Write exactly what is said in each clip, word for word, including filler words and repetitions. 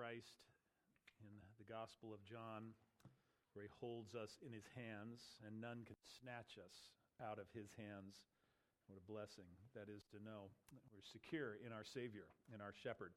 Christ in the Gospel of John, where he holds us in his hands, and none can snatch us out of his hands. What a blessing that is to know that we're secure in our Savior, in our Shepherd.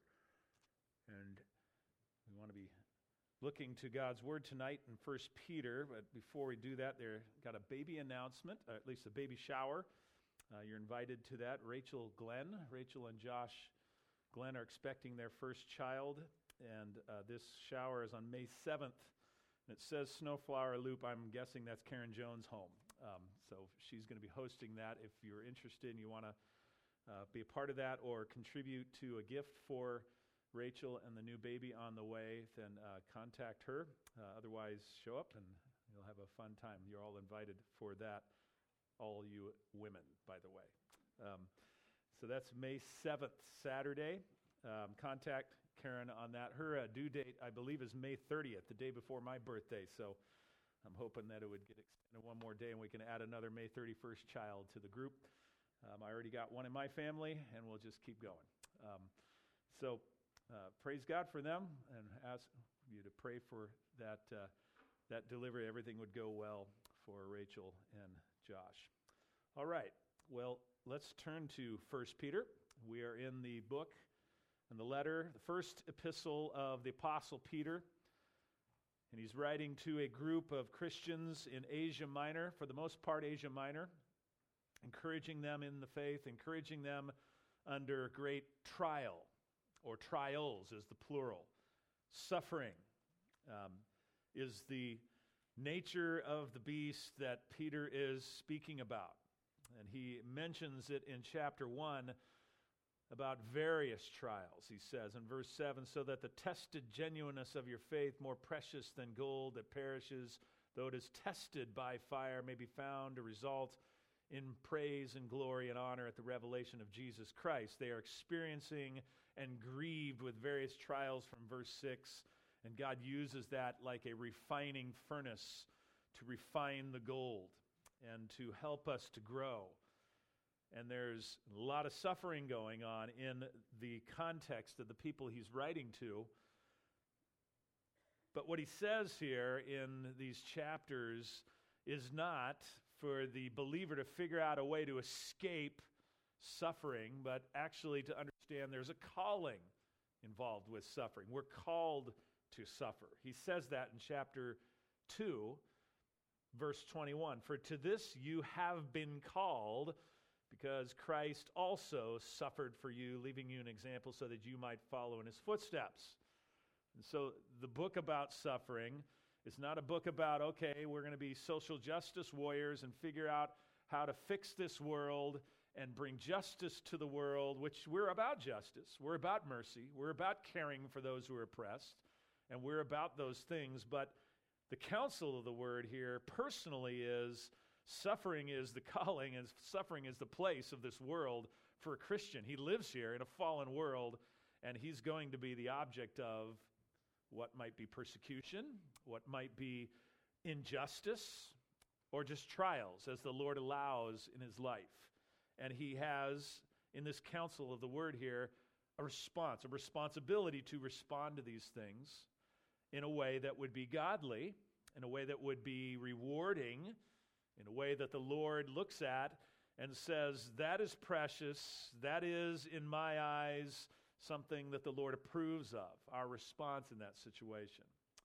And we want to be looking to God's Word tonight in First Peter, but before we do that, there got a baby announcement, or at least a baby shower. Uh, you're invited to that. Rachel Glenn, Rachel and Josh Glenn are expecting their first child, and uh, this shower is on May seventh. And it says Snowflower Loop. I'm guessing that's Karen Jones' home. Um, so she's going to be hosting that. If you're interested and you want to uh, be a part of that or contribute to a gift for Rachel and the new baby on the way, then uh, contact her. Uh, otherwise, show up and you'll have a fun time. You're all invited for that, all you women, by the way. Um, so that's May seventh, Saturday. Um, contact Karen on that. Her uh, due date, I believe, is May thirtieth, the day before my birthday. So I'm hoping that it would get extended one more day and we can add another May thirty-first child to the group. Um, I already got one in my family, and we'll just keep going. Um, so uh, praise God for them, and ask you to pray for that uh, that delivery. Everything would go well for Rachel and Josh. All right. Well, let's turn to First Peter. We are in the book and the letter, the first epistle of the Apostle Peter. And he's writing to a group of Christians in Asia Minor, for the most part Asia Minor, encouraging them in the faith, encouraging them under great trial, or trials is the plural. Suffering um, is the nature of the beast that Peter is speaking about. And he mentions it in chapter one about various trials. He says in verse seven, so that the tested genuineness of your faith, more precious than gold that perishes, though it is tested by fire, may be found to result in praise and glory and honor at the revelation of Jesus Christ. They are experiencing and grieved with various trials from verse six, and God uses that like a refining furnace to refine the gold and to help us to grow. And there's a lot of suffering going on in the context of the people he's writing to. But what he says here in these chapters is not for the believer to figure out a way to escape suffering, but actually to understand there's a calling involved with suffering. We're called to suffer. He says that in chapter two, verse twenty-one. For to this you have been called, because Christ also suffered for you, leaving you an example so that you might follow in his footsteps. And so the book about suffering is not a book about, okay, we're going to be social justice warriors and figure out how to fix this world and bring justice to the world, which we're about justice. We're about mercy. We're about caring for those who are oppressed. And we're about those things. But the counsel of the word here personally is suffering is the calling, and suffering is the place of this world for a Christian. He lives here in a fallen world, and he's going to be the object of what might be persecution, what might be injustice, or just trials as the Lord allows in his life. And he has, in this counsel of the word here, a response, a responsibility to respond to these things in a way that would be godly, in a way that would be rewarding, in a way that the Lord looks at and says, that is precious, that is, in my eyes, something that the Lord approves of, our response in that situation.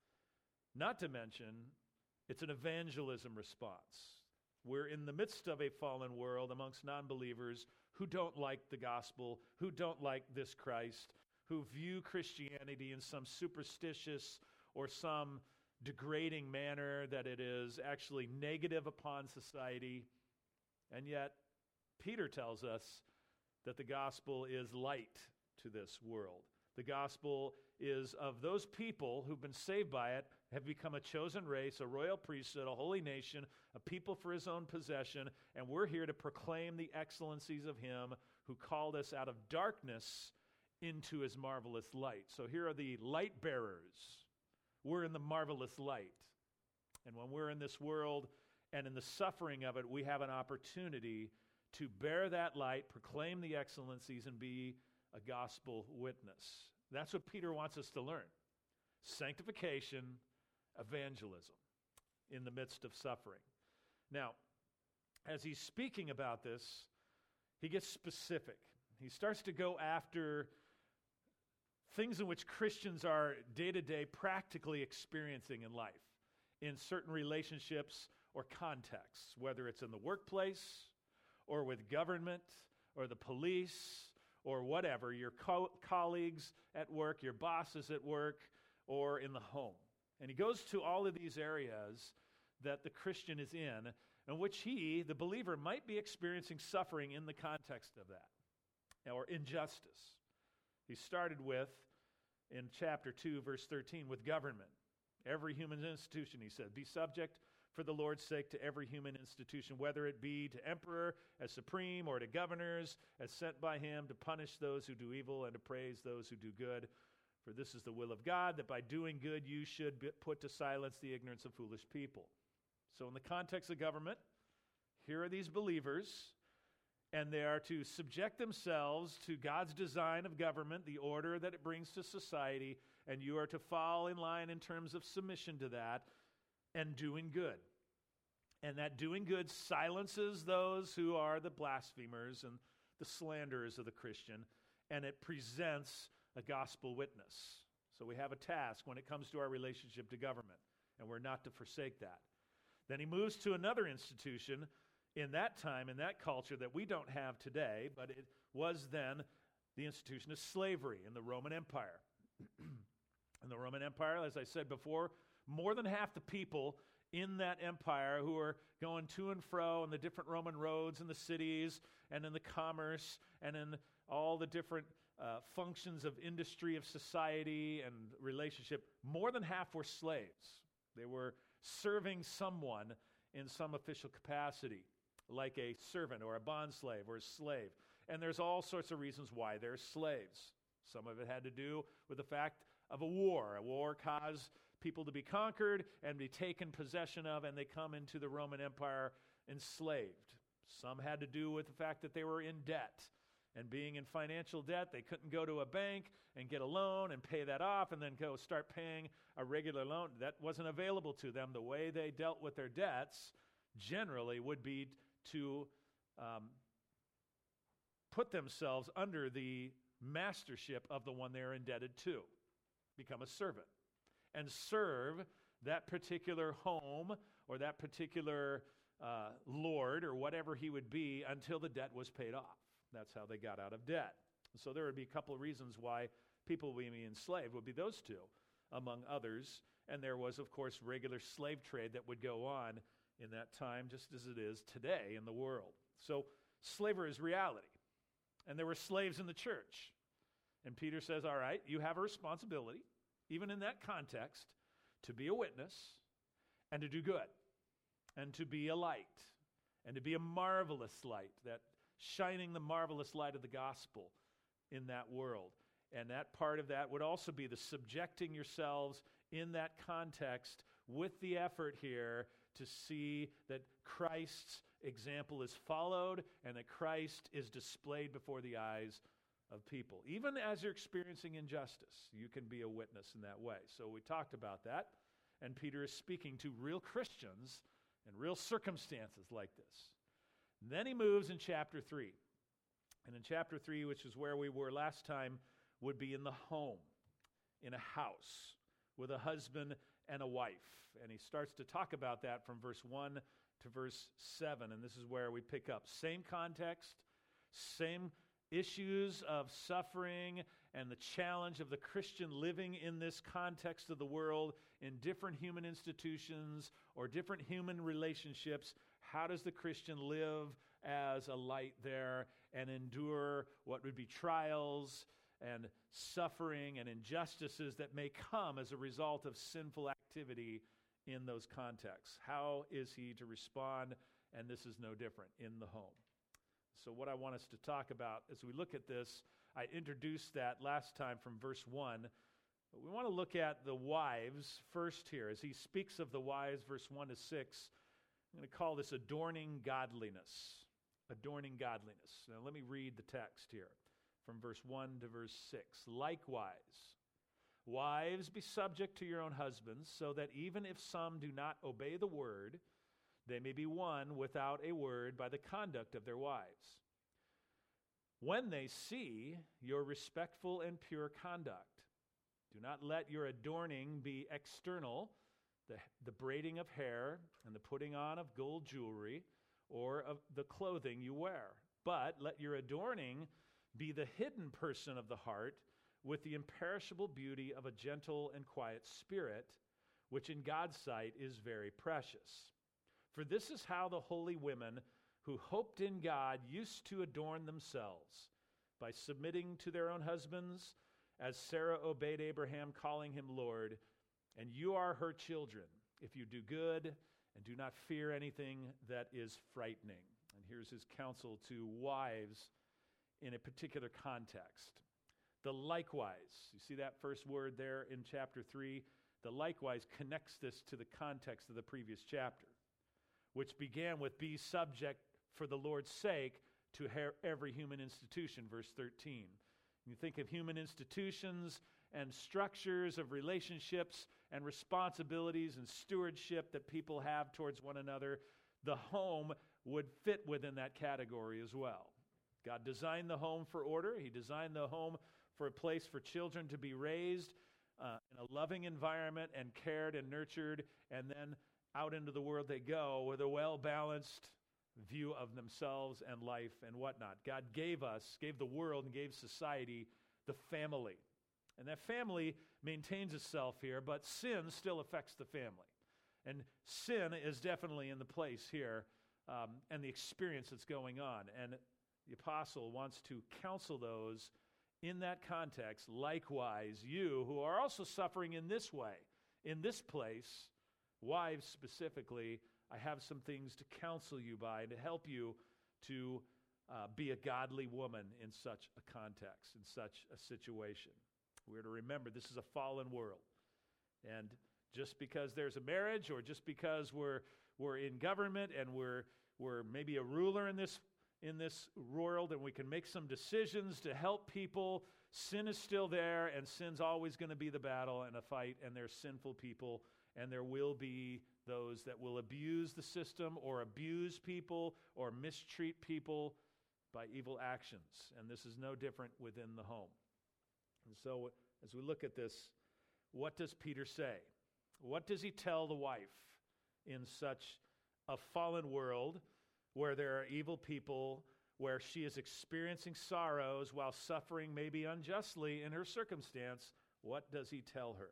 Not to mention, it's an evangelism response. We're in the midst of a fallen world amongst non-believers who don't like the gospel, who don't like this Christ, who view Christianity in some superstitious or some degrading manner, that it is actually negative upon society. And yet, Peter tells us that the gospel is light to this world. The gospel is of those people who've been saved by it, have become a chosen race, a royal priesthood, a holy nation, a people for his own possession, and we're here to proclaim the excellencies of him who called us out of darkness into his marvelous light. So here are the light bearers. We're in the marvelous light. And when we're in this world and in the suffering of it, we have an opportunity to bear that light, proclaim the excellencies, and be a gospel witness. That's what Peter wants us to learn. sanctification, evangelism in the midst of suffering. Now, as he's speaking about this, he gets specific. He starts to go after things in which Christians are day-to-day practically experiencing in life, in certain relationships or contexts, whether it's in the workplace or with government or the police or whatever, your co- colleagues at work, your bosses at work, or in the home. And he goes to all of these areas that the Christian is in, in which he, the believer, might be experiencing suffering in the context of that, or injustice. He started with, in chapter two, verse thirteen, with government. Every human institution, he said, be subject for the Lord's sake to every human institution, whether it be to emperor as supreme or to governors as sent by him to punish those who do evil and to praise those who do good. For this is the will of God, that by doing good you should be put to silence the ignorance of foolish people. So in the context of government, here are these believers, and they are to subject themselves to God's design of government, the order that it brings to society, and you are to fall in line in terms of submission to that and doing good. And that doing good silences those who are the blasphemers and the slanderers of the Christian, and it presents a gospel witness. So we have a task when it comes to our relationship to government, and we're not to forsake that. Then he moves to another institution in that time, in that culture that we don't have today, but it was then the institution of slavery in the Roman Empire. In the Roman Empire, as I said before, more than half the people in that empire who were going to and fro in the different Roman roads and the cities and in the commerce and in all the different uh, functions of industry, of society and relationship, more than half were slaves. They were serving someone in some official capacity, like a servant or a bondslave or a slave. And there's all sorts of reasons why they're slaves. Some of it had to do with the fact of a war. A war caused people to be conquered and be taken possession of, and they come into the Roman Empire enslaved. Some had to do with the fact that they were in debt. And being in financial debt, they couldn't go to a bank and get a loan and pay that off and then go start paying a regular loan. That wasn't available to them. The way they dealt with their debts generally would be to um, put themselves under the mastership of the one they're indebted to, become a servant, and serve that particular home or that particular uh, lord or whatever he would be until the debt was paid off. That's how they got out of debt. So there would be a couple of reasons why people would be enslaved, would be those two, among others. And there was, of course, regular slave trade that would go on in that time, just as it is today in the world. So slavery is reality. And there were slaves in the church. And Peter says, all right, you have a responsibility, even in that context, to be a witness and to do good and to be a light and to be a marvelous light, that shining the marvelous light of the gospel in that world. And that part of that would also be the subjecting yourselves in that context with the effort here to see that Christ's example is followed and that Christ is displayed before the eyes of people. Even as you're experiencing injustice, you can be a witness in that way. So we talked about that, and Peter is speaking to real Christians in real circumstances like this. And then he moves in chapter three. And in chapter three, which is where we were last time, would be in the home, in a house, with a husband and a wife. And he starts to talk about that from verse one to verse seven. And this is where we pick up. Same context, same issues of suffering and the challenge of the Christian living in this context of the world in different human institutions or different human relationships. How does the Christian live as a light there and endure what would be trials and suffering and injustices that may come as a result of sinful activity in those contexts? How is he to respond? And this is no different in the home. So what I want us to talk about as we look at this, I introduced that last time from verse one. But we want to look at the wives first here. As he speaks of the wives, verse one to six, I'm going to call this adorning godliness. Adorning godliness. Now let me read the text here from verse one to verse six. Likewise, Wives, be subject to your own husbands, so that even if some do not obey the word, they may be won without a word by the conduct of their wives, when they see your respectful and pure conduct. Do not let your adorning be external, the, the braiding of hair and the putting on of gold jewelry, or of the clothing you wear. But let your adorning be the hidden person of the heart, with the imperishable beauty of a gentle and quiet spirit, which in God's sight is very precious. For this is how the holy women who hoped in God used to adorn themselves, by submitting to their own husbands, as Sarah obeyed Abraham, calling him Lord. And you are her children, if you do good and do not fear anything that is frightening. And here's his counsel to wives in a particular context. The likewise, you see that first word there in chapter three? The likewise connects this to the context of the previous chapter, which began with be subject for the Lord's sake to every human institution, verse thirteen. You think of human institutions and structures of relationships and responsibilities and stewardship that people have towards one another. The home would fit within that category as well. God designed the home for order. He designed the home for a place for children to be raised uh, in a loving environment and cared and nurtured, and then out into the world they go with a well-balanced view of themselves and life and whatnot. God gave us, gave the world and gave society the family. And that family maintains itself here, but sin still affects the family. And sin is definitely in the place here um, and the experience that's going on. And the apostle wants to counsel those in that context. Likewise, you who are also suffering in this way, in this place, wives specifically, I have some things to counsel you by, to help you to uh, be a godly woman in such a context, in such a situation. We're to remember this is a fallen world. And just because there's a marriage, or just because we're we're in government and we're we're maybe a ruler in this in this world, and we can make some decisions to help people, sin is still there, and sin's always going to be the battle and a fight, and there's sinful people, and there will be those that will abuse the system or abuse people or mistreat people by evil actions. And this is no different within the home. And so as we look at this, what does Peter say? What does he tell the wife in such a fallen world where there are evil people, where she is experiencing sorrows while suffering maybe unjustly in her circumstance? What does he tell her?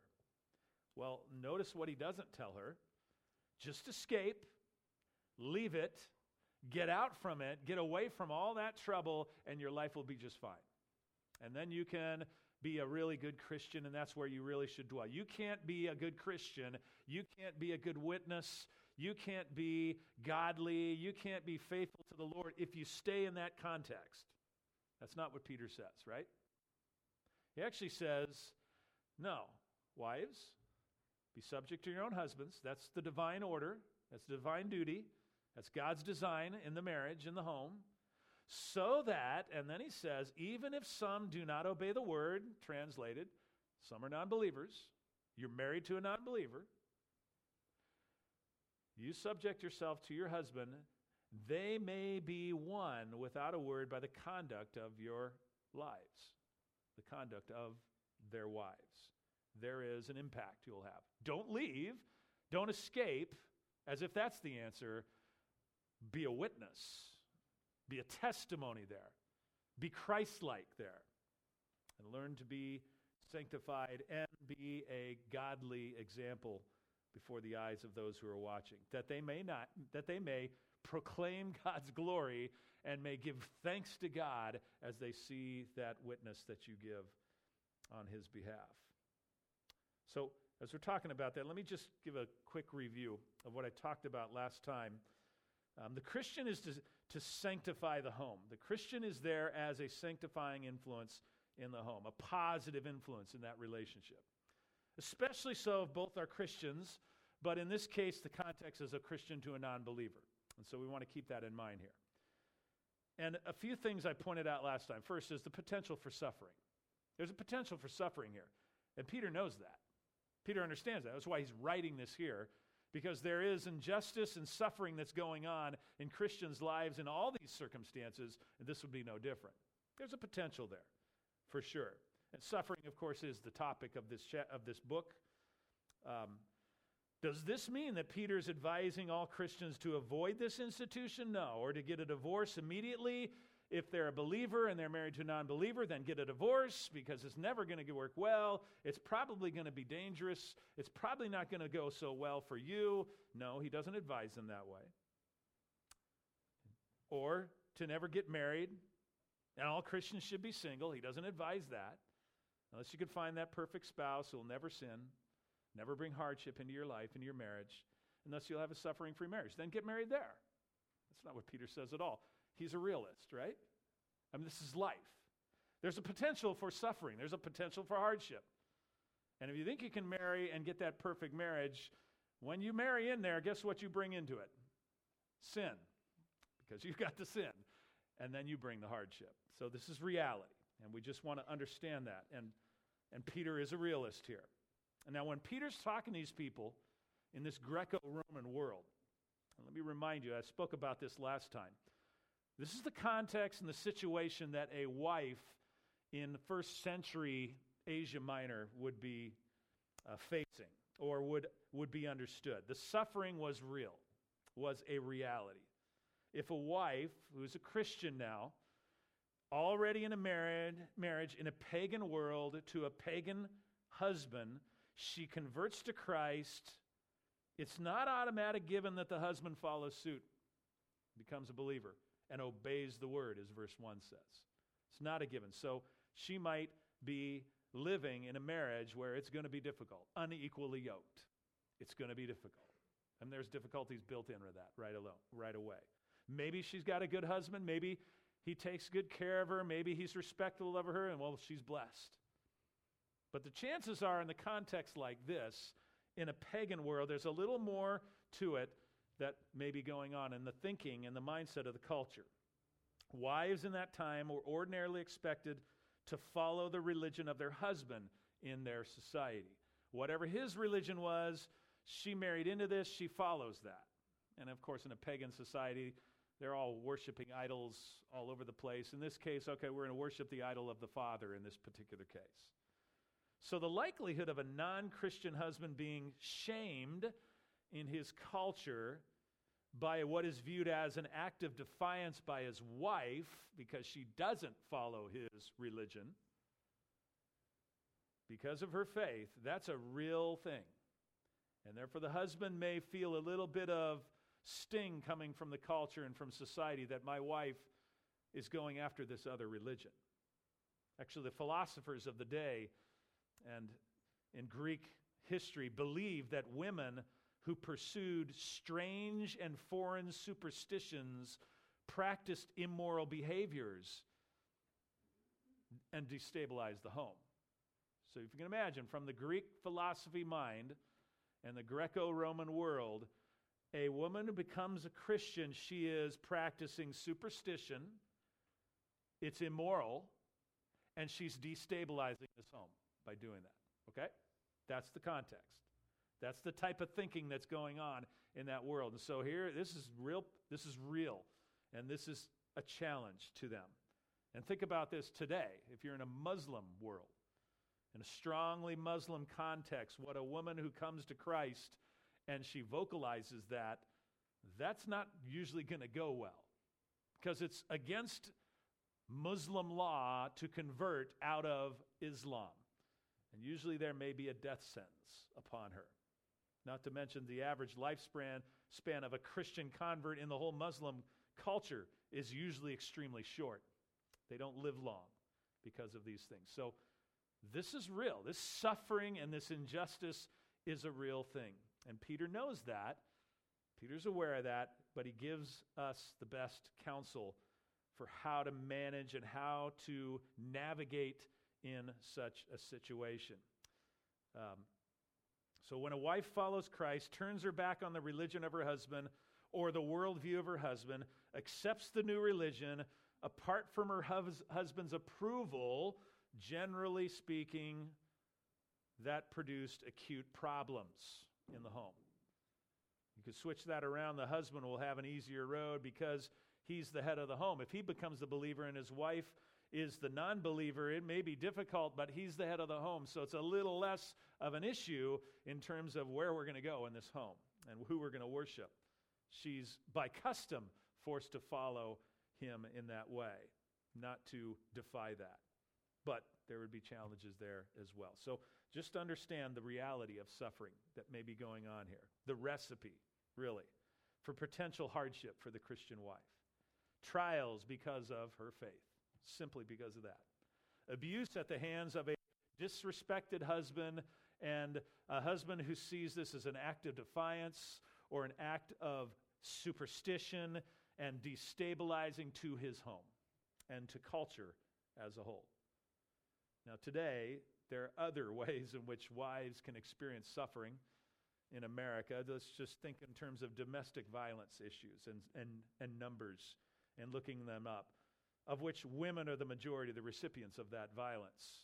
Well, notice what he doesn't tell her. Just escape, leave it, get out from it, get away from all that trouble, and your life will be just fine. And then you can be a really good Christian, and that's where you really should dwell. You can't be a good Christian. You can't be a good witness. You can't be godly. You can't be faithful to the Lord if you stay in that context. That's not what Peter says, right? He actually says, no, wives, be subject to your own husbands. That's the divine order. That's the divine duty. That's God's design in the marriage, in the home. So that, and then he says, even if some do not obey the word, translated, some are non-believers, you're married to a non-believer, you subject yourself to your husband, they may be won without a word by the conduct of your lives, the conduct of their wives. There is an impact you'll have. Don't leave. Don't escape as if that's the answer. Be a witness. Be a testimony there. Be Christ-like there. And learn to be sanctified and be a godly example before the eyes of those who are watching, that they may not, that they may proclaim God's glory and may give thanks to God as they see that witness that you give on his behalf. So, as we're talking about that, let me just give a quick review of what I talked about last time. Um, the Christian is to, to sanctify the home. The Christian is there as a sanctifying influence in the home, a positive influence in that relationship. Especially so if both are Christians, but in this case, the context is a Christian to a non-believer. And so we want to keep that in mind here. And a few things I pointed out last time. First is the potential for suffering. There's a potential for suffering here. And Peter knows that. Peter understands that. That's why he's writing this here, because there is injustice and suffering that's going on in Christians' lives in all these circumstances, and this would be no different. There's a potential there, for sure. And suffering, of course, is the topic of this cha- of this book. Um, does this mean that Peter's advising all Christians to avoid this institution? No. Or to get a divorce immediately? If they're a believer and they're married to a non-believer, then get a divorce because it's never going to work well. It's probably going to be dangerous. It's probably not going to go so well for you. No, he doesn't advise them that way. Or to never get married, and all Christians should be single. He doesn't advise that. Unless you can find that perfect spouse who will never sin, never bring hardship into your life, into your marriage, unless you'll have a suffering-free marriage. Then get married there. That's not what Peter says at all. He's a realist, right? I mean, this is life. There's a potential for suffering. There's a potential for hardship. And if you think you can marry and get that perfect marriage, when you marry in there, guess what you bring into it? Sin. Because you've got the sin. And then you bring the hardship. So this is reality. And we just want to understand that. And, and Peter is a realist here. And now when Peter's talking to these people in this Greco-Roman world, and let me remind you, I spoke about this last time. This is the context and the situation that a wife in first century Asia Minor would be uh, facing or would, would be understood. The suffering was real, was a reality. If a wife, who's a Christian now, already in a married, marriage in a pagan world to a pagan husband, she converts to Christ, it's not automatic given that the husband follows suit, becomes a believer, and obeys the word, as verse one says. It's not a given. So she might be living in a marriage where it's going to be difficult, unequally yoked. It's going to be difficult. And there's difficulties built in with that right, alone, right away. Maybe she's got a good husband. Maybe he takes good care of her. Maybe he's respectful of her, and well, she's blessed. But the chances are, in the context like this, in a pagan world, there's a little more to it that may be going on in the thinking and the mindset of the culture. Wives in that time were ordinarily expected to follow the religion of their husband in their society. Whatever his religion was, she married into this, she follows that. And of course, in a pagan society, they're all worshiping idols all over the place. In this case, okay, we're going to worship the idol of the father in this particular case. So the likelihood of a non-Christian husband being shamed in his culture by what is viewed as an act of defiance by his wife because she doesn't follow his religion because of her faith, that's a real thing. And therefore the husband may feel a little bit of sting coming from the culture and from society that my wife is going after this other religion. Actually, the philosophers of the day and in Greek history believed that women who pursued strange and foreign superstitions practiced immoral behaviors and destabilized the home. So if you can imagine, from the Greek philosophy mind and the Greco-Roman world, a woman who becomes a Christian, she is practicing superstition, it's immoral, and she's destabilizing this home by doing that, okay? That's the context. That's the type of thinking that's going on in that world. And so here, this is real, this is real, and this is a challenge to them. And think about this today, if you're in a Muslim world, in a strongly Muslim context, what a woman who comes to Christ and she vocalizes that, that's not usually going to go well because it's against Muslim law to convert out of Islam. And usually there may be a death sentence upon her. Not to mention the average lifespan span of a Christian convert in the whole Muslim culture is usually extremely short. They don't live long because of these things. So this is real. This suffering and this injustice is a real thing. And Peter knows that. Peter's aware of that, but he gives us the best counsel for how to manage and how to navigate in such a situation. Um, so when a wife follows Christ, turns her back on the religion of her husband or the worldview of her husband, accepts the new religion, apart from her hus- husband's approval, generally speaking, that produced acute problems in the home. You could switch that around. The husband will have an easier road because he's the head of the home. If he becomes the believer and his wife is the non-believer, it may be difficult, but he's the head of the home. So it's a little less of an issue in terms of where we're going to go in this home and who we're going to worship. She's, by custom, forced to follow him in that way, not to defy that. But there would be challenges there as well. So just understand the reality of suffering that may be going on here. The recipe, really, for potential hardship for the Christian wife. Trials because of her faith, simply because of that. Abuse at the hands of a disrespected husband, and a husband who sees this as an act of defiance or an act of superstition and destabilizing to his home and to culture as a whole. Now today, there are other ways in which wives can experience suffering in America. Let's just think in terms of domestic violence issues and, and, and numbers and looking them up, of which women are the majority of the recipients of that violence.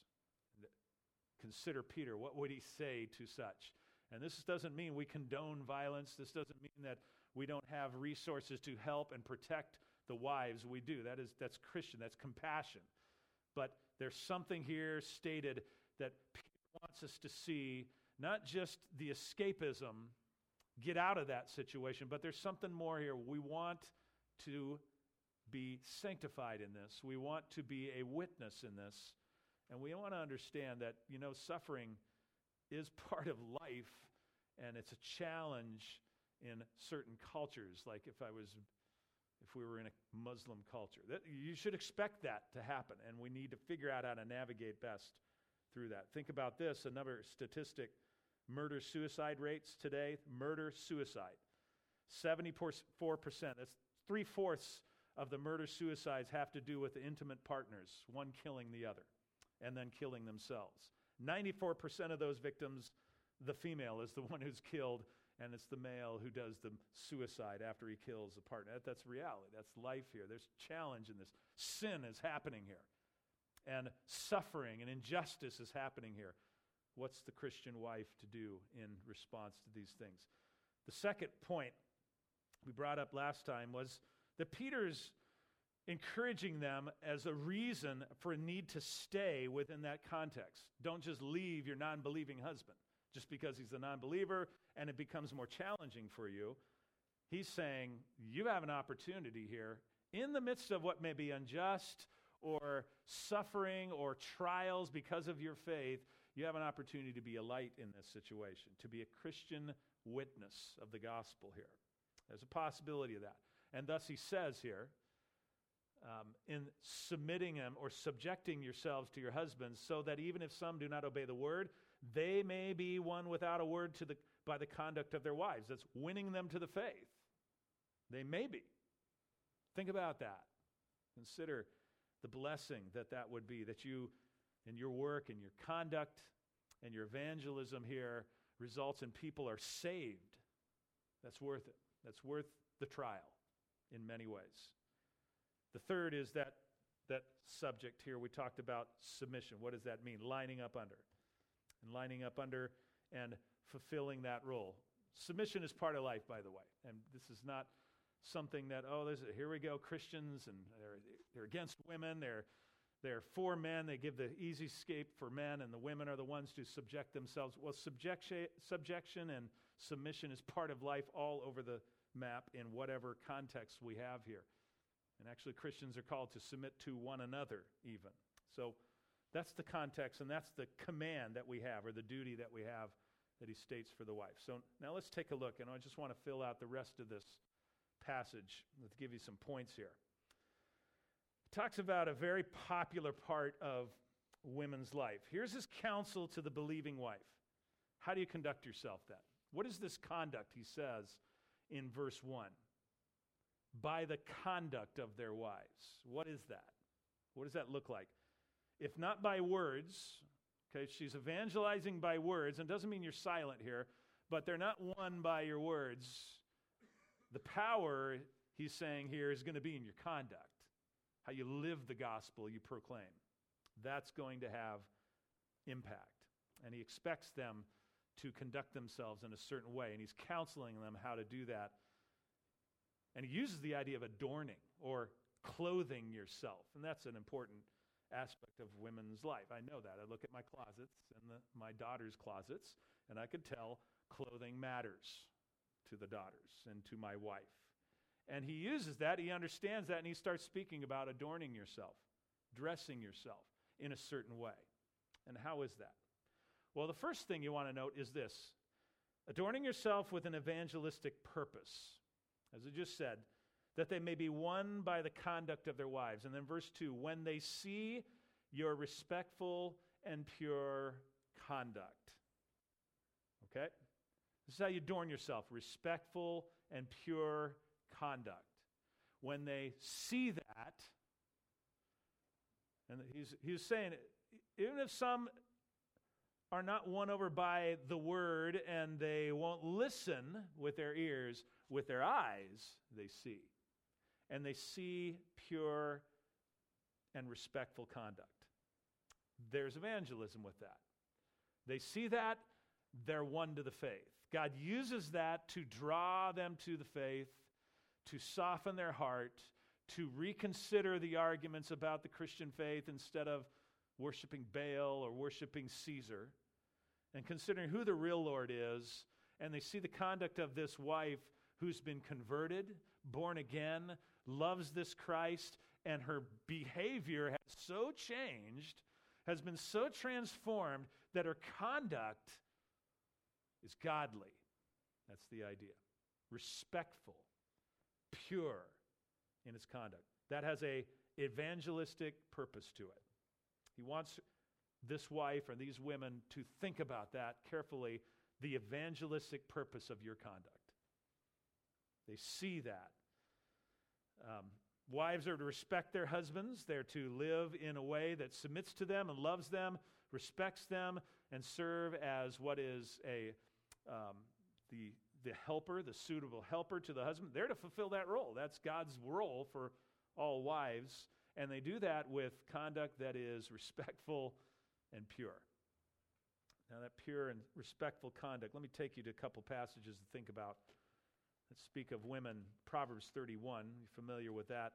Consider Peter. What would he say to such? And this doesn't mean we condone violence. This doesn't mean that we don't have resources to help and protect the wives. We do. That is, that's Christian. That's compassion. But there's something here stated that Peter wants us to see, not just the escapism, get out of that situation, but there's something more here. We want to be sanctified in this. We want to be a witness in this. And we want to understand that, you know, suffering is part of life, and it's a challenge in certain cultures. Like if I was, if we were in a Muslim culture, that you should expect that to happen, and we need to figure out how to navigate best through that. Think about this, another statistic, murder-suicide rates today, murder-suicide, seventy-four percent. That's three-fourths of the murder-suicides have to do with intimate partners, one killing the other, and then killing themselves. ninety-four percent of those victims, the female is the one who's killed, and it's the male who does the suicide after he kills the partner. That, that's reality. That's life here. There's challenge in this. Sin is happening here. And suffering and injustice is happening here. What's the Christian wife to do in response to these things? The second point we brought up last time was that Peter's encouraging them as a reason for a need to stay within that context. Don't just leave your non-believing husband just because he's a non-believer and it becomes more challenging for you. He's saying you have an opportunity here in the midst of what may be unjust or suffering or trials because of your faith. You have an opportunity to be a light in this situation, to be a Christian witness of the gospel here. There's a possibility of that. And thus he says here, um, in submitting them or subjecting yourselves to your husbands, so that even if some do not obey the word, they may be won without a word to the by the conduct of their wives. That's winning them to the faith. They may be. Think about that. Consider the blessing that that would be, that you, in your work and your conduct and your evangelism here, results in people are saved. That's worth it. That's worth the trial in many ways. The third is that, that subject here. We talked about submission. What does that mean? Lining up under. And lining up under and fulfilling that role. Submission is part of life, by the way. And this is not something that, oh, there's a, here we go, Christians, and they're, they're against women. They're, they're for men. They give the easy escape for men, and the women are the ones to subject themselves. Well, subjection, subjection and submission is part of life all over the map in whatever context we have here. And actually, Christians are called to submit to one another even. So that's the context, and that's the command that we have, or the duty that we have that he states for the wife. So now let's take a look, and I just want to fill out the rest of this passage. Let's give you some points here. It talks about a very popular part of women's life. Here's his counsel to the believing wife. How do you conduct yourself then? What is this conduct, he says in verse one? By the conduct of their wives. What is that? What does that look like? If not by words, okay, she's evangelizing by words, and it doesn't mean you're silent here, but they're not won by your words. The power, he's saying here, is going to be in your conduct, how you live the gospel you proclaim. That's going to have impact. And he expects them to conduct themselves in a certain way, and he's counseling them how to do that. And he uses the idea of adorning or clothing yourself, and that's an important aspect of women's life. I know that. I look at my closets and the, my daughter's closets, and I could tell clothing matters to the daughters and to my wife. And he uses that, he understands that, and he starts speaking about adorning yourself, dressing yourself in a certain way. And how is that? Well, the first thing you want to note is this: adorning yourself with an evangelistic purpose. As I just said, that they may be won by the conduct of their wives. And then verse two, when they see your respectful and pure conduct. Okay? This is how you adorn yourself, respectful and pure conduct. When they see that, and he's, he's saying, even if some are not won over by the word and they won't listen with their ears, with their eyes they see. And they see pure and respectful conduct. There's evangelism with that. They see that, they're won to the faith. God uses that to draw them to the faith, to soften their heart, to reconsider the arguments about the Christian faith instead of worshiping Baal or worshiping Caesar, and considering who the real Lord is. And they see the conduct of this wife who's been converted, born again, loves this Christ, and her behavior has so changed, has been so transformed, that her conduct is godly. That's the idea. Respectful, pure in its conduct. That has a evangelistic purpose to it. He wants this wife or these women to think about that carefully, the evangelistic purpose of your conduct. They see that. Um, wives are to respect their husbands. They're to live in a way that submits to them and loves them, respects them, and serve as what is a um, the the helper, the suitable helper to the husband. They're to fulfill that role. That's God's role for all wives, and they do that with conduct that is respectful and pure. Now, that pure and respectful conduct, let me take you to a couple passages to think about. Let's speak of women. Proverbs thirty-one, you're familiar with that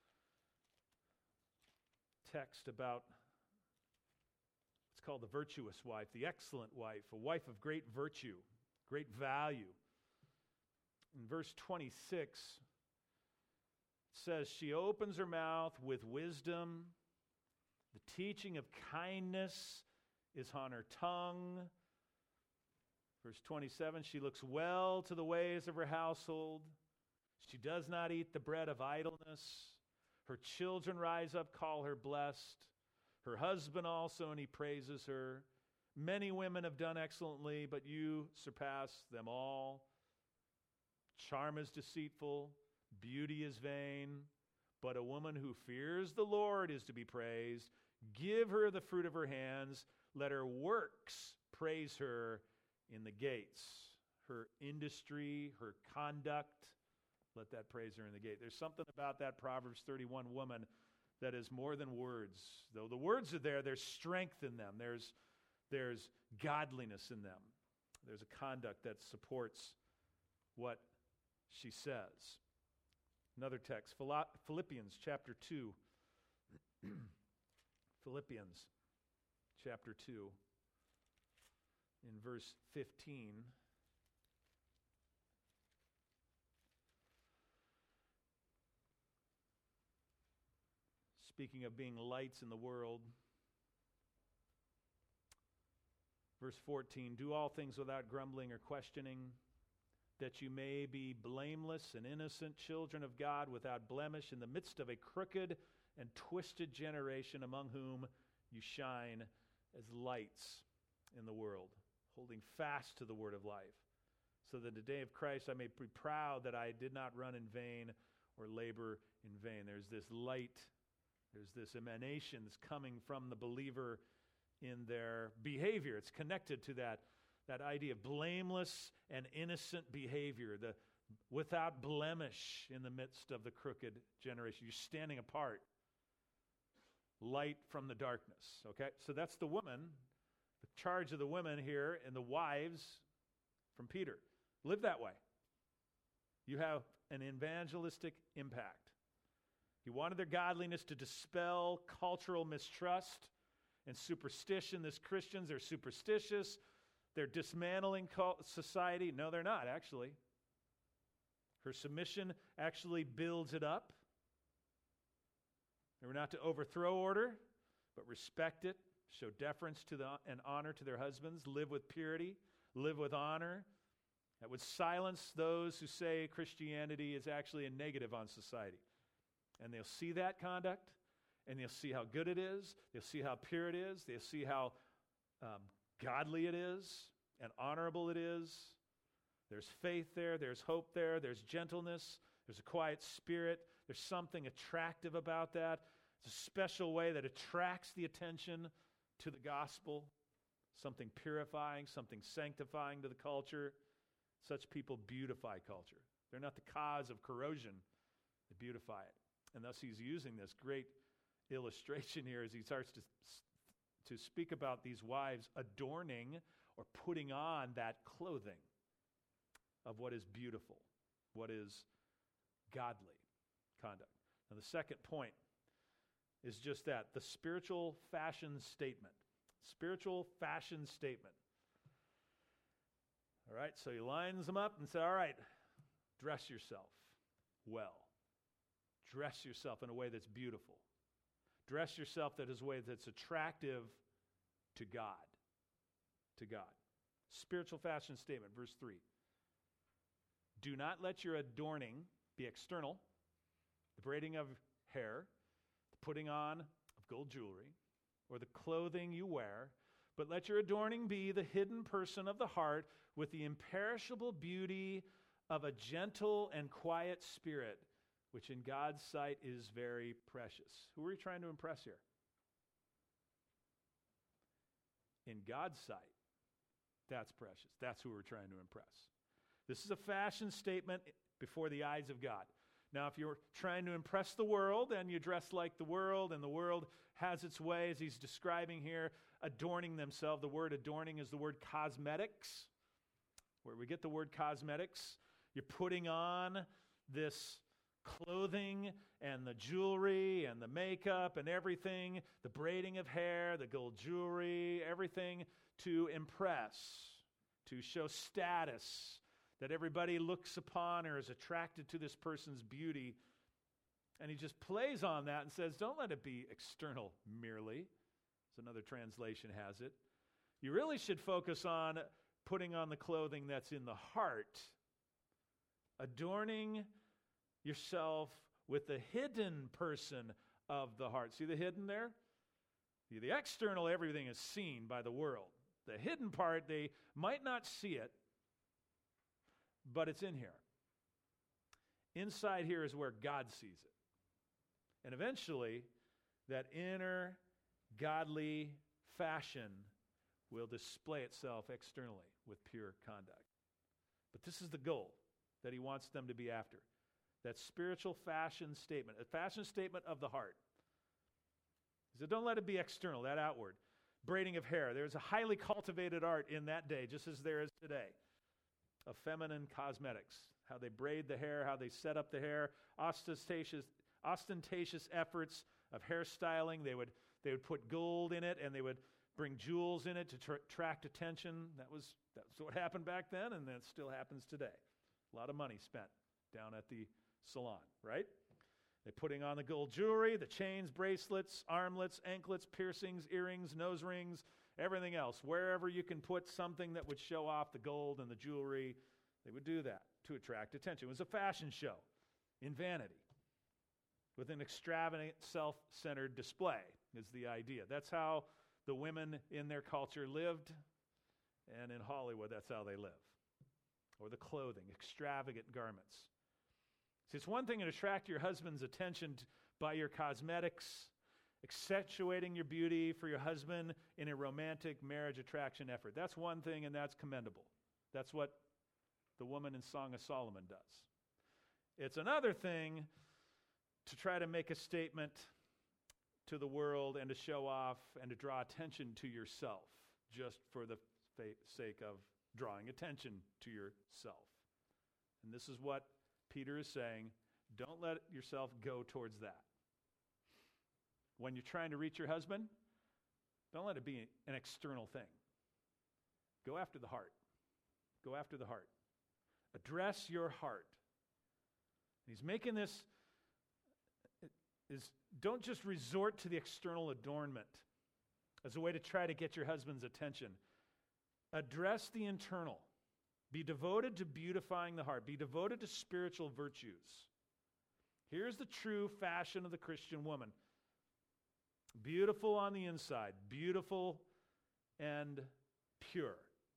text about what's called the virtuous wife, the excellent wife, a wife of great virtue, great value. In verse twenty-six, it says, she opens her mouth with wisdom. The teaching of kindness is on her tongue. Verse twenty-seven, she looks well to the ways of her household. She does not eat the bread of idleness. Her children rise up, call her blessed. Her husband also, and he praises her. Many women have done excellently, but you surpass them all. Charm is deceitful, beauty is vain, but a woman who fears the Lord is to be praised. Give her the fruit of her hands. Let her works praise her in the gates. Her industry, her conduct, let that praise her in the gate. There's something about that Proverbs thirty-one woman that is more than words. Though the words are there, there's strength in them. There's, there's godliness in them. There's a conduct that supports what she says. Another text, Philippians chapter two. Philippians chapter two, in verse fifteen. Speaking of being lights in the world. Verse fourteen, do all things without grumbling or questioning, that you may be blameless and innocent children of God without blemish in the midst of a crooked and twisted generation, among whom you shine as lights in the world, holding fast to the word of life, so that the day of Christ I may be proud that I did not run in vain or labor in vain. There's this light, there's this emanation that's coming from the believer in their behavior. It's connected to that, that idea of blameless and innocent behavior, the without blemish in the midst of the crooked generation. You're standing apart. Light from the darkness, okay? So that's the woman, charge of the women here and the wives from Peter. Live that way. You have an evangelistic impact. He wanted their godliness to dispel cultural mistrust and superstition. These Christians, they're superstitious. They're dismantling society. No, they're not, actually. Her submission actually builds it up. They were not to overthrow order, but respect it, show deference to the, and honor to their husbands, live with purity, live with honor. That would silence those who say Christianity is actually a negative on society. And they'll see that conduct, and they'll see how good it is. They'll see how pure it is. They'll see how um, godly it is and honorable it is. There's faith there. There's hope there. There's gentleness. There's a quiet spirit. There's something attractive about that. It's a special way that attracts the attention to the gospel, something purifying, something sanctifying to the culture. Such people beautify culture. They're not the cause of corrosion. They beautify it. And thus he's using this great illustration here as he starts to, to speak about these wives adorning or putting on that clothing of what is beautiful, what is godly conduct. Now the second point is just that, the spiritual fashion statement. Spiritual fashion statement. All right, so he lines them up and says, all right, dress yourself well. Dress yourself in a way that's beautiful. Dress yourself that is a way that's attractive to God. To God. Spiritual fashion statement, verse three. Do not let your adorning be external, the braiding of hair, the putting on of gold jewelry, or the clothing you wear, but let your adorning be the hidden person of the heart with the imperishable beauty of a gentle and quiet spirit, which in God's sight is very precious. Who are you trying to impress here? In God's sight, that's precious. That's who we're trying to impress. This is a fashion statement before the eyes of God. Now, if you're trying to impress the world and you dress like the world, and the world has its way, as he's describing here, adorning themselves. The word adorning is the word cosmetics, where we get the word cosmetics. You're putting on this clothing and the jewelry and the makeup and everything, the braiding of hair, the gold jewelry, everything to impress, to show status, that everybody looks upon or is attracted to this person's beauty. And he just plays on that and says, don't let it be external merely, as another translation has it. You really should focus on putting on the clothing that's in the heart, adorning yourself with the hidden person of the heart. See the hidden there? The external, everything is seen by the world. The hidden part, they might not see it, but it's in here. Inside here is where God sees it. And eventually, that inner godly fashion will display itself externally with pure conduct. But this is the goal that he wants them to be after. That spiritual fashion statement, a fashion statement of the heart. He said, don't let it be external, that outward. Braiding of hair. There's a highly cultivated art in that day, just as there is today, of feminine cosmetics. How they braid the hair, how they set up the hair, ostentatious, ostentatious efforts of hairstyling. They would, they would put gold in it, and they would bring jewels in it to tr- attract attention. That was, that's what happened back then, and that still happens today. A lot of money spent down at the salon, right? They're putting on the gold jewelry, the chains, bracelets, armlets, anklets, piercings, earrings, nose rings, everything else. Wherever you can put something that would show off the gold and the jewelry, they would do that to attract attention. It was a fashion show in vanity with an extravagant, self-centered display is the idea. That's how the women in their culture lived, and in Hollywood, that's how they live. Or the clothing, extravagant garments. See, it's one thing to attract your husband's attention t- by your cosmetics, accentuating your beauty for your husband in a romantic marriage attraction effort. That's one thing, and that's commendable. That's what the woman in Song of Solomon does. It's another thing to try to make a statement to the world and to show off and to draw attention to yourself just for the fa- sake of drawing attention to yourself. And this is what Peter is saying. Don't let yourself go towards that. When you're trying to reach your husband, don't let it be an external thing. Go after the heart. Go after the heart. Address your heart. He's making this, is don't just resort to the external adornment as a way to try to get your husband's attention. Address the internal. Be devoted to beautifying the heart. Be devoted to spiritual virtues. Here's the true fashion of the Christian woman. Beautiful on the inside. Beautiful and pure.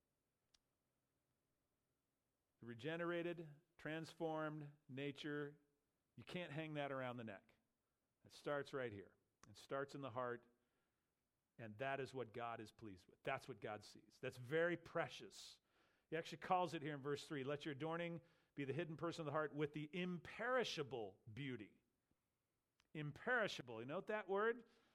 Regenerated, transformed nature. You can't hang that around the neck. It starts right here. It starts in the heart. And that is what God is pleased with. That's what God sees. That's very precious. He actually calls it here in verse three, let your adorning be the hidden person of the heart with the imperishable beauty. Imperishable. You note that word?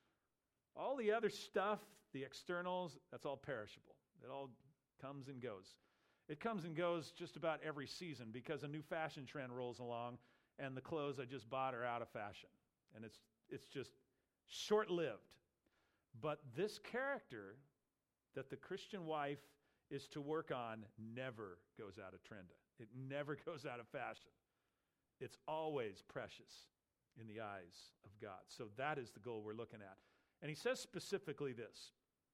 All the other stuff, the externals, that's all perishable. It all comes and goes. It comes and goes just about every season because a new fashion trend rolls along and the clothes I just bought are out of fashion. And it's it's just short-lived. But this character that the Christian wife is to work on never goes out of trend. It never goes out of fashion. It's always precious in the eyes of God. So that is the goal we're looking at. And he says specifically this,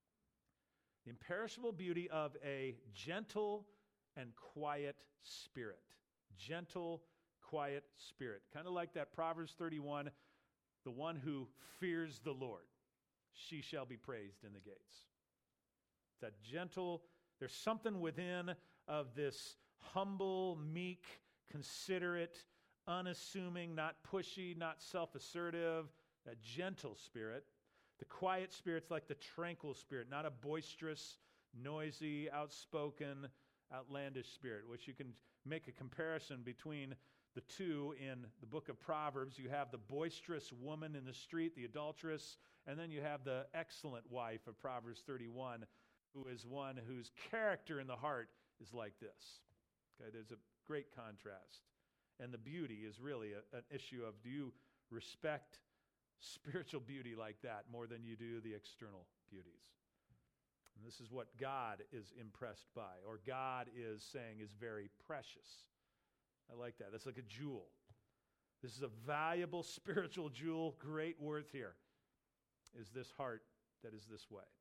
the imperishable beauty of a gentle and quiet spirit. Gentle, quiet spirit. Kind of like that Proverbs thirty-one, the one who fears the Lord, she shall be praised in the gates. That gentle, there's something within of this humble, meek, considerate, unassuming, not pushy, not self-assertive, that gentle spirit. The quiet spirit's like the tranquil spirit, not a boisterous, noisy, outspoken, outlandish spirit, which you can make a comparison between the two in the book of Proverbs. You have the boisterous woman in the street, the adulteress, and then you have the excellent wife of Proverbs thirty-one, who is one whose character in the heart is like this. Okay, there's a great contrast. And the beauty is really a, an issue of, do you respect spiritual beauty like that more than you do the external beauties? And this is what God is impressed by, or God is saying is very precious. I like that. That's like a jewel. This is a valuable spiritual jewel, great worth here, is this heart that is this way.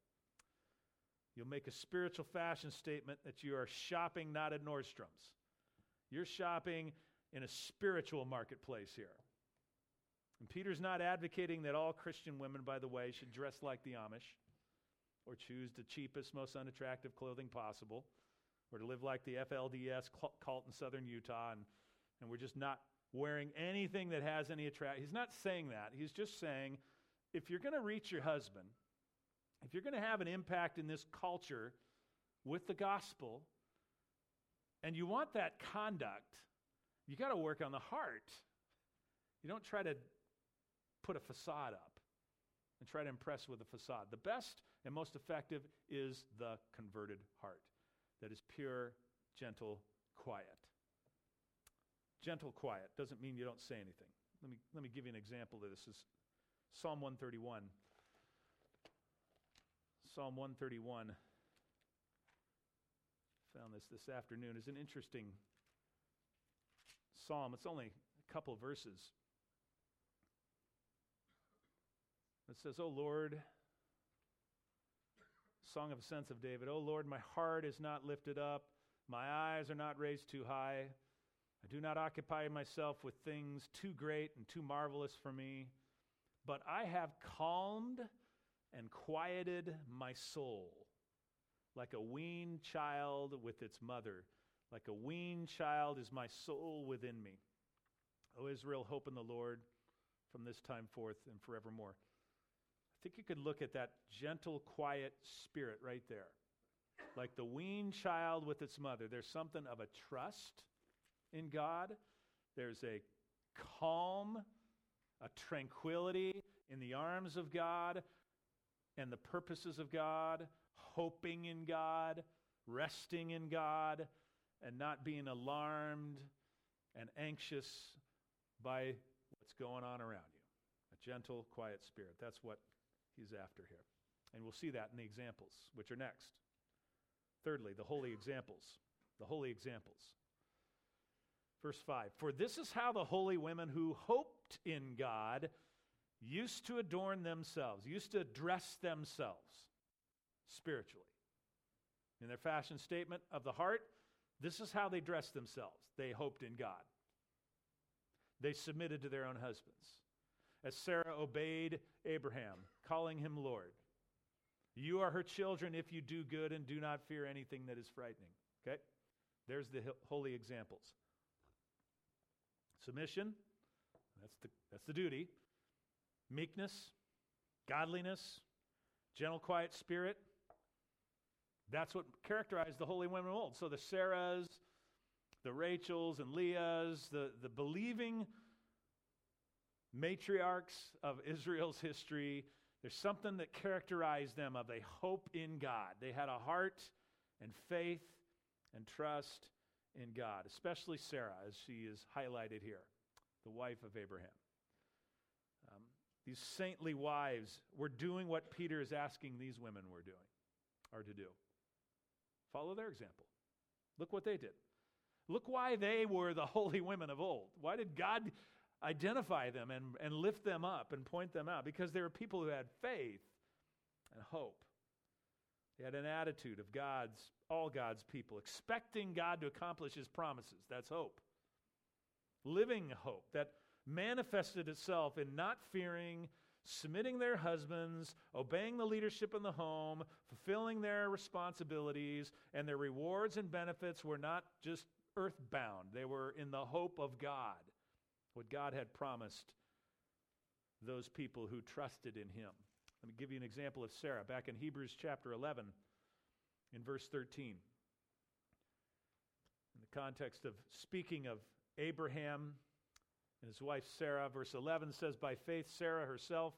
You'll make a spiritual fashion statement that you are shopping not at Nordstrom's. You're shopping in a spiritual marketplace here. And Peter's not advocating that all Christian women, by the way, should dress like the Amish or choose the cheapest, most unattractive clothing possible or to live like the F L D S cult in southern Utah and, and we're just not wearing anything that has any attract. He's not saying that. He's just saying if you're going to reach your husband, if you're going to have an impact in this culture with the gospel, and you want that conduct, you got to work on the heart. You don't try to put a facade up and try to impress with a facade. The best and most effective is the converted heart that is pure, gentle, quiet. Gentle, quiet doesn't mean you don't say anything. Let me, let me give you an example of this. This is Psalm one thirty-one. Psalm one thirty-one, found this this afternoon, is an interesting psalm. It's only a couple of verses. It says, O Lord, Song of Ascents of David, O Lord, my heart is not lifted up, my eyes are not raised too high. I do not occupy myself with things too great and too marvelous for me, but I have calmed and quieted my soul like a weaned child with its mother. Like a weaned child is my soul within me. O Israel, hope in the Lord from this time forth and forevermore. I think you could look at that gentle, quiet spirit right there. Like the weaned child with its mother. There's something of a trust in God. There's a calm, a tranquility in the arms of God and the purposes of God, hoping in God, resting in God, and not being alarmed and anxious by what's going on around you. A gentle, quiet spirit. That's what he's after here. And we'll see that in the examples, which are next. Thirdly, the holy examples. The holy examples. Verse five, for this is how the holy women who hoped in God used to adorn themselves, used to dress themselves spiritually. In their fashion statement of the heart, this is how they dressed themselves. They hoped in God. They submitted to their own husbands. As Sarah obeyed Abraham, calling him Lord. You are her children if you do good and do not fear anything that is frightening. Okay? There's the holy examples. Submission, that's the, that's the duty. Meekness, godliness, gentle, quiet spirit. That's what characterized the holy women of old. So the Sarahs, the Rachels and Leahs, the, the believing matriarchs of Israel's history, there's something that characterized them of a hope in God. They had a heart and faith and trust in God, especially Sarah, as she is highlighted here, the wife of Abraham. Um, these saintly wives were doing what Peter is asking these women were doing, are to do. Follow their example. Look what they did. Look why they were the holy women of old. Why did God identify them and, and lift them up and point them out? Because they were people who had faith and hope. They had an attitude of God's, all God's people, expecting God to accomplish his promises. That's hope. Living hope that manifested itself in not fearing, submitting their husbands, obeying the leadership in the home, fulfilling their responsibilities, and their rewards and benefits were not just earthbound. They were in the hope of God, what God had promised those people who trusted in him. Let me give you an example of Sarah. Back in Hebrews chapter eleven, in verse thirteen. In the context of speaking of Abraham and his wife Sarah, verse eleven says, by faith Sarah herself,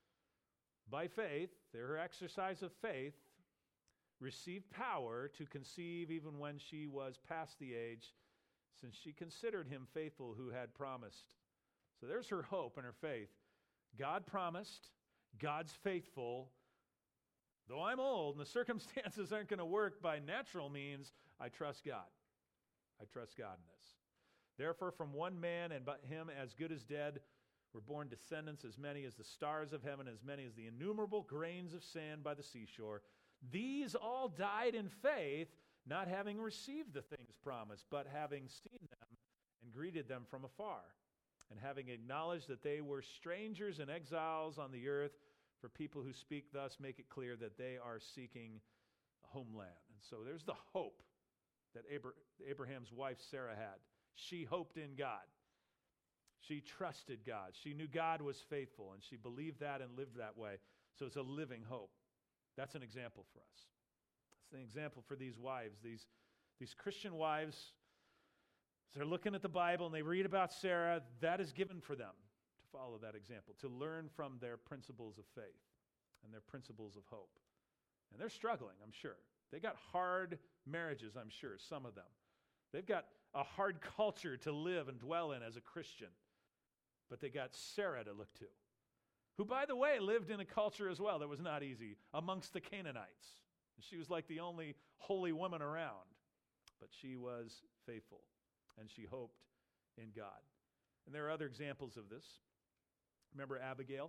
by faith, her exercise of faith, received power to conceive even when she was past the age, since she considered him faithful who had promised. So there's her hope and her faith. God promised, God's faithful. Though I'm old and the circumstances aren't going to work by natural means, I trust God. I trust God in this. Therefore, from one man and but him as good as dead were born descendants as many as the stars of heaven, as many as the innumerable grains of sand by the seashore. These all died in faith, not having received the things promised, but having seen them and greeted them from afar, and having acknowledged that they were strangers and exiles on the earth. For people who speak thus make it clear that they are seeking a homeland. And so there's the hope that Abraham's wife Sarah had. She hoped in God. She trusted God. She knew God was faithful, and she believed that and lived that way. So it's a living hope. That's an example for us. It's an example for these wives, these, these Christian wives. As they're looking at the Bible and they read about Sarah, that is given for them to follow that example, to learn from their principles of faith and their principles of hope. And they're struggling, I'm sure. They got hard marriages, I'm sure, some of them. They've got a hard culture to live and dwell in as a Christian. But they got Sarah to look to, who, by the way, lived in a culture as well that was not easy, amongst the Canaanites. She was like the only holy woman around. But she was faithful, and she hoped in God. And there are other examples of this. Remember Abigail?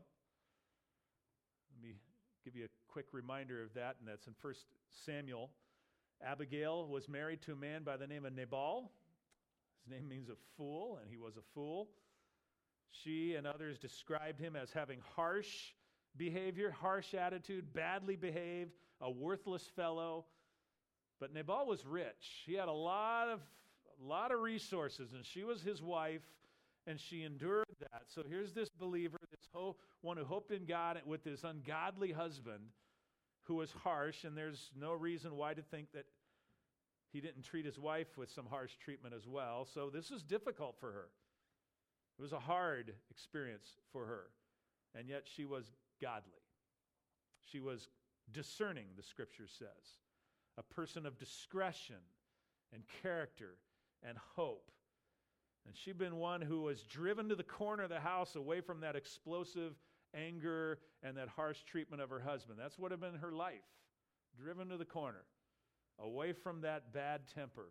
Let me give you a quick reminder of that, and that's in First Samuel. Abigail was married to a man by the name of Nabal. His name means a fool, and he was a fool. She and others described him as having harsh behavior, harsh attitude, badly behaved, a worthless fellow. But Nabal was rich. He had a lot of, a lot of resources, and she was his wife, and she endured that. So here's this believer, this ho- one who hoped in God with this ungodly husband who was harsh, and there's no reason why to think that he didn't treat his wife with some harsh treatment as well. So this is difficult for her. It was a hard experience for her, and yet she was godly. She was discerning, the scripture says, a person of discretion and character and hope. And she'd been one who was driven to the corner of the house away from that explosive anger and that harsh treatment of her husband. That's what had been her life, driven to the corner, away from that bad temper.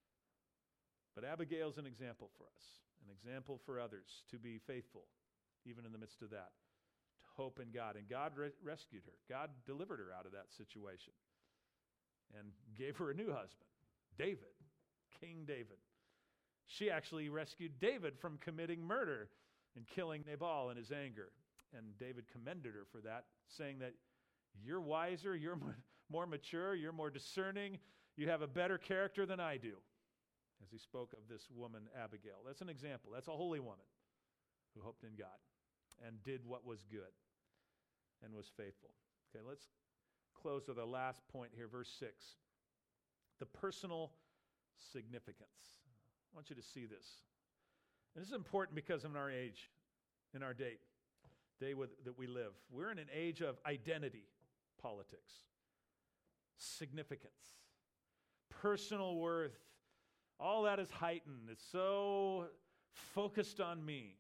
But Abigail's an example for us, an example for others to be faithful, even in the midst of that, to hope in God. And God re- rescued her. God delivered her out of that situation and gave her a new husband, David, King David. She actually rescued David from committing murder and killing Nabal in his anger. And David commended her for that, saying that you're wiser, you're more mature, you're more discerning, you have a better character than I do, as he spoke of this woman, Abigail. That's an example. That's a holy woman who hoped in God and did what was good and was faithful. Okay, let's close with the last point here, verse six. The personal significance. I want you to see this. And this is important because of our age, in our day, day with, that we live. We're in an age of identity politics, significance, personal worth. All that is heightened. It's so focused on me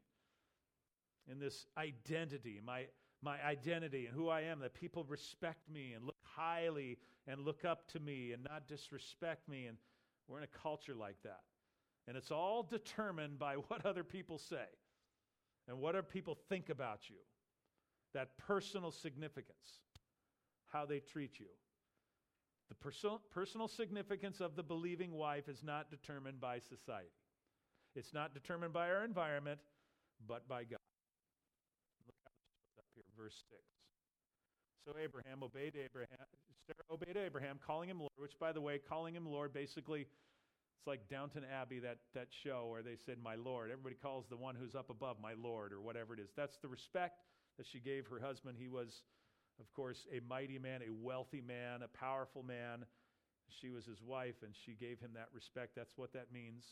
in this identity, my, my identity and who I am, that people respect me and look highly and look up to me and not disrespect me. And we're in a culture like that. And it's all determined by what other people say and what other people think about you. That personal significance, how they treat you. The perso- personal significance of the believing wife is not determined by society. It's not determined by our environment, but by God. Look how this shows up here, verse six. So Abraham obeyed Abraham, Sarah obeyed Abraham, calling him Lord, which, by the way, calling him Lord, basically, it's like Downton Abbey, that, that show where they said, my Lord. Everybody calls the one who's up above my Lord, or whatever it is. That's the respect that she gave her husband. He was, of course, a mighty man, a wealthy man, a powerful man. She was his wife, and she gave him that respect. That's what that means.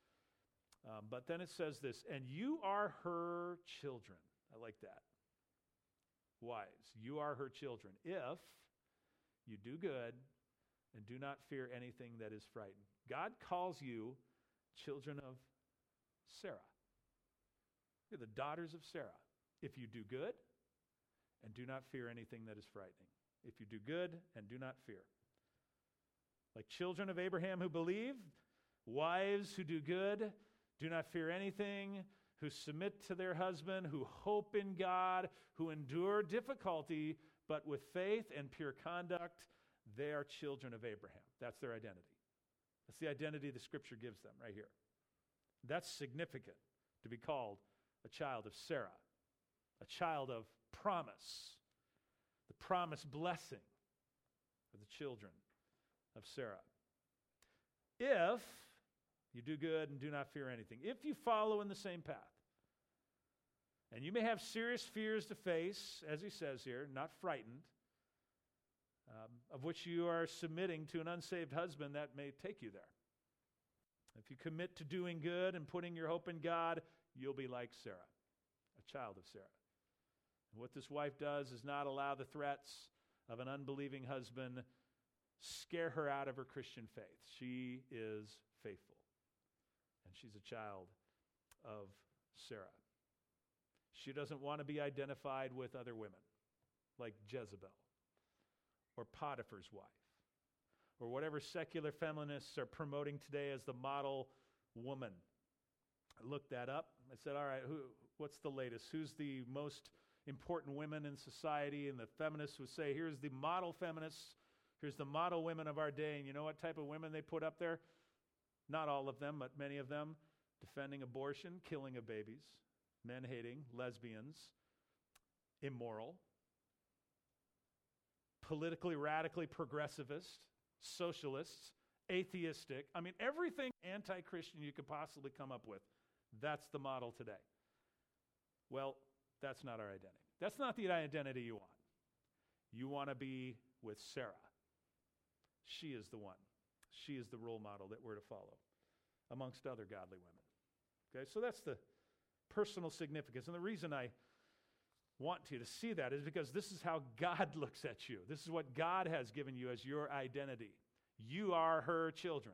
Um, but then it says this, and you are her children. I like that. Wives, you are her children, if you do good and do not fear anything that is frightening. God calls you children of Sarah. You're the daughters of Sarah. If you do good and do not fear anything that is frightening. If you do good and do not fear. Like children of Abraham who believe, wives who do good, do not fear anything, who submit to their husband, who hope in God, who endure difficulty, but with faith and pure conduct, they are children of Abraham. That's their identity. That's the identity the Scripture gives them right here. That's significant, to be called a child of Sarah, a child of promise, the promised blessing of the children of Sarah. If you do good and do not fear anything, if you follow in the same path, and you may have serious fears to face, as he says here, not frightened, um, of which you are submitting to an unsaved husband that may take you there. If you commit to doing good and putting your hope in God, you'll be like Sarah, a child of Sarah. And what this wife does is not allow the threats of an unbelieving husband scare her out of her Christian faith. She is faithful, and she's a child of Sarah. She doesn't want to be identified with other women, like Jezebel, or Potiphar's wife, or whatever secular feminists are promoting today as the model woman. I looked that up. I said, all right, who, what's the latest? Who's the most important women in society? And the feminists would say, here's the model feminists. Here's the model women of our day. And you know what type of women they put up there? Not all of them, but many of them. Defending abortion, killing of babies, men-hating, lesbians, immoral, politically radically progressivist, socialists, atheistic. I mean, everything anti-Christian you could possibly come up with. That's the model today. Well, that's not our identity. That's not the identity you want. You want to be with Sarah. She is the one. She is the role model that we're to follow, amongst other godly women. Okay, so that's the personal significance. And the reason I want you to see that is because this is how God looks at you. This is what God has given you as your identity. You are her children.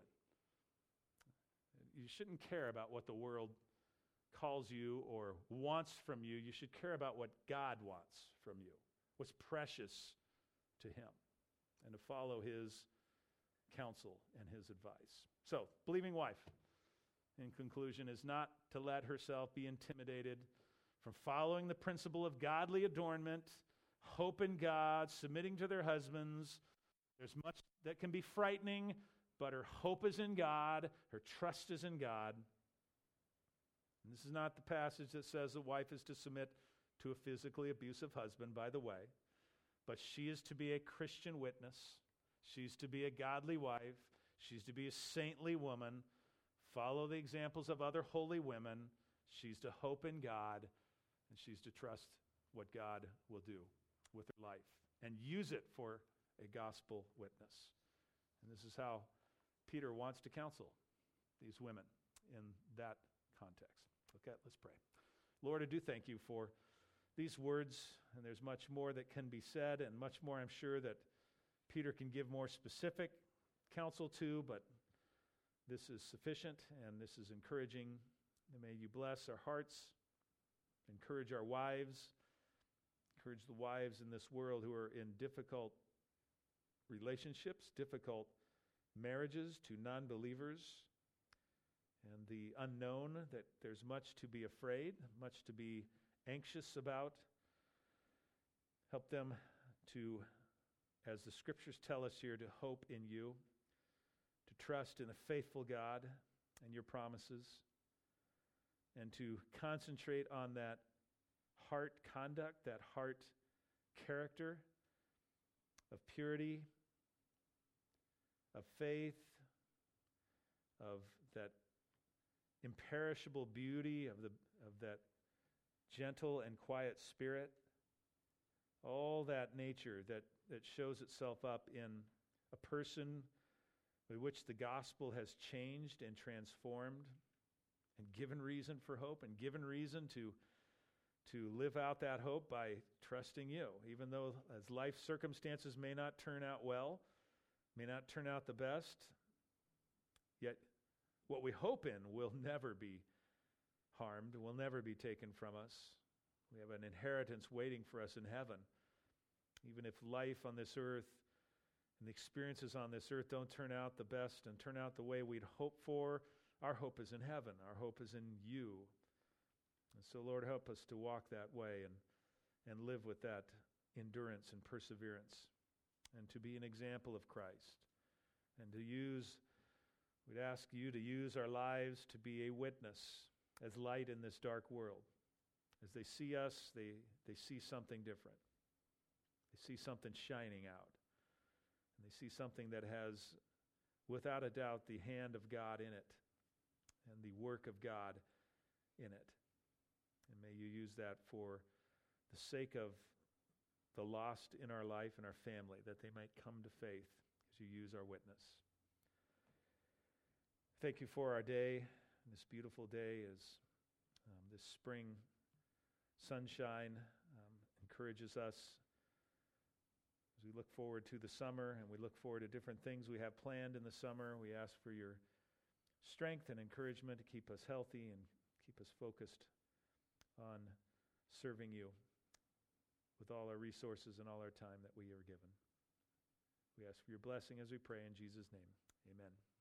You shouldn't care about what the world calls you or wants from you. You should care about what God wants from you, what's precious to him, and to follow his counsel and his advice. So, believing wife, in conclusion, is not to let herself be intimidated from following the principle of godly adornment, hope in God, submitting to their husbands. There's much that can be frightening, but her hope is in God, her trust is in God. And this is not the passage that says the wife is to submit to a physically abusive husband, by the way, but she is to be a Christian witness. She's to be a godly wife. She's to be a saintly woman. Follow the examples of other holy women. She's to hope in God, and she's to trust what God will do with her life and use it for a gospel witness. And this is how Peter wants to counsel these women in that context. Okay, let's pray. Lord, I do thank you for these words, and there's much more that can be said, and much more I'm sure that Peter can give more specific counsel to, but this is sufficient and this is encouraging. And may you bless our hearts, encourage our wives, encourage the wives in this world who are in difficult relationships, difficult marriages to non-believers, and the unknown, that there's much to be afraid, much to be anxious about. Help them to, as the scriptures tell us here, to hope in you, to trust in a faithful God and your promises, and to concentrate on that heart conduct, that heart character of purity, of faith, of that imperishable beauty, of the of that gentle and quiet spirit, all that nature that, that shows itself up in a person by which the gospel has changed and transformed and given reason for hope and given reason to, to live out that hope by trusting you. Even though as life circumstances may not turn out well, may not turn out the best, yet what we hope in will never be harmed, will never be taken from us. We have an inheritance waiting for us in heaven. Even if life on this earth and the experiences on this earth don't turn out the best and turn out the way we'd hope for, our hope is in heaven. Our hope is in you. And so, Lord, help us to walk that way and, and live with that endurance and perseverance, and to be an example of Christ, and to use, we'd ask you to use our lives to be a witness as light in this dark world. As they see us, they, they see something different. They see something shining out. And they see something that has, without a doubt, the hand of God in it and the work of God in it. And may you use that for the sake of the lost in our life and our family, that they might come to faith as you use our witness. Thank you for our day, this beautiful day as um, this spring sunshine um, encourages us as we look forward to the summer, and we look forward to different things we have planned in the summer. We ask for your strength and encouragement to keep us healthy and keep us focused on serving you with all our resources and all our time that we are given. We ask for your blessing as we pray in Jesus' name. Amen.